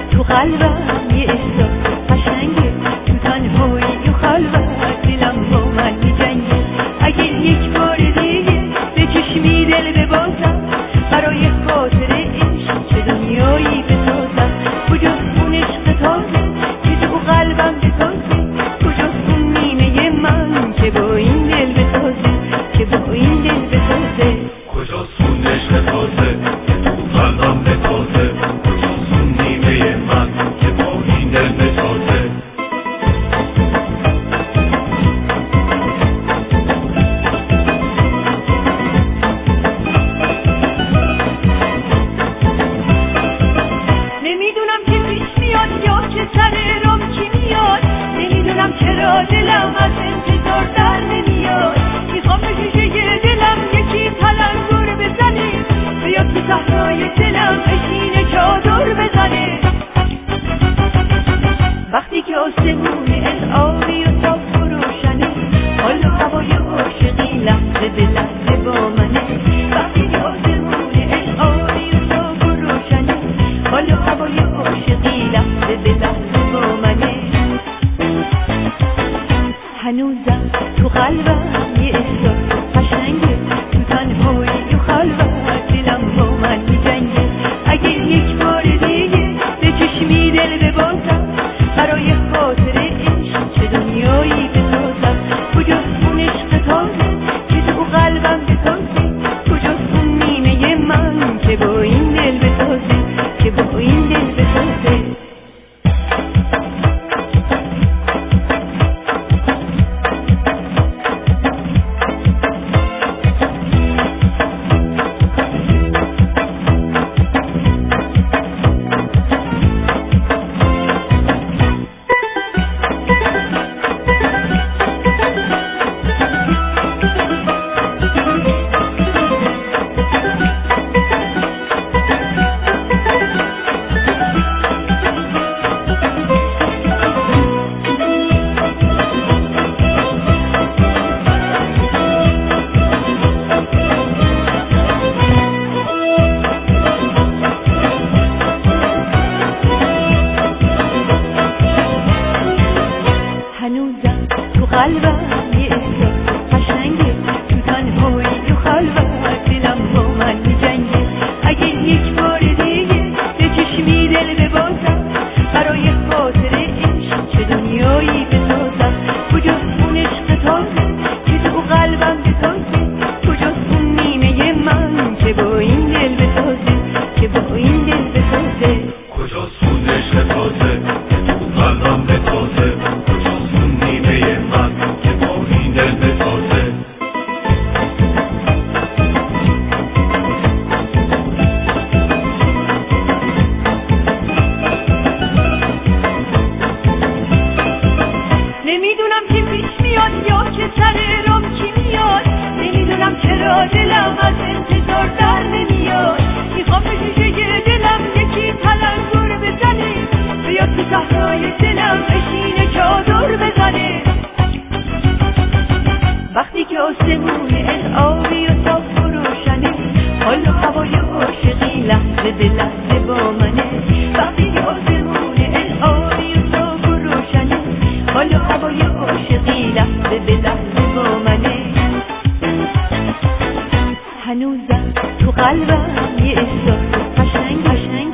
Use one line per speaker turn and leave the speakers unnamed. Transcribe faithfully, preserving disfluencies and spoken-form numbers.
تو قلبم یه احساس قشنگه، تو تنهایی و خلوت دلم با من می‌جنگه. اگه یک بار دیگه به چشمی دل ببازم، برای خاطر عشق چه دنیایی بسازم. کجاست اون عشق تازه که تو قلبم بتازه؟ کجاست اون نیمه من که با این دل بسازه، که با این دل بسازه؟
کجاست اون عشق تازه که تو قلبم بتازه؟ کجاست اون نیمه من که با این دل بسازه؟
نمیدونم که پیش میاد یا که سر رام چی میاد، نمیدونم چرا دلم از انتظار در نمیاد. میخوام به جوجه دلم یکی تلنگر بزنه، بیاد تو صحرای دلم بشینه چادر بزنه. وقتی که آسمون از آبی و صاف و روشنه، حال و هوای عاشقی لحظه به لحظه با منه. وقتی که آسمون از آبی و صاف و روشنه، حال و هوای عاشقی لحظه به لحظه با منه. هنوزم تو قلبم یه احساس قشنگه، تو تنهایی و خلوت دلم با من می‌جنگه. اگه یک بار دیگه به چشمی دل ببازم، برای خاطر عشق چه دنیایی بسازم. کجاست اون عشق تازه که تو قلبم بتازه؟ کجاست اون نیمه من که با این دل بسازه، که با این دل بسازه؟ هنوزم تو قلبم یه احساس قشنگه، تو تنهایی و خلوت دلم با من می‌جنگه. اگه یک بار دیگه به چشمی دل ببازم، برای خاطر عشق چه دنیایی بسازم. کجاست اون عشق تازه که تو قلبم بتازه؟ کجاست اون نیمه من که با این دل بسازه، که با این دل بسازه؟
کجاست اون عشق تازه که تو قلبم بتازه؟ کجاست اون نیمه من که با این دل بسازه؟
نمیدونم که پیش میاد یا که سر رام چی میاد، نمیدونم چرا دلم از انتظار در نمیاد. میخوام به جوجه دلم یکی تلنگر بزنه، بیاد تو صحرای دلم بشینه چادر بزنه. وقتی که آسمون از آبی و صاف و روشنه، حال و هوای عاشقی لحظه به لحظه با منه. وقتی که آسمون از آبی و صاف و روشنه، حال و هوای عاشقی لحظه به لحظه با منه. هنوزم تو قلبم یه احساس قشنگ قشنگ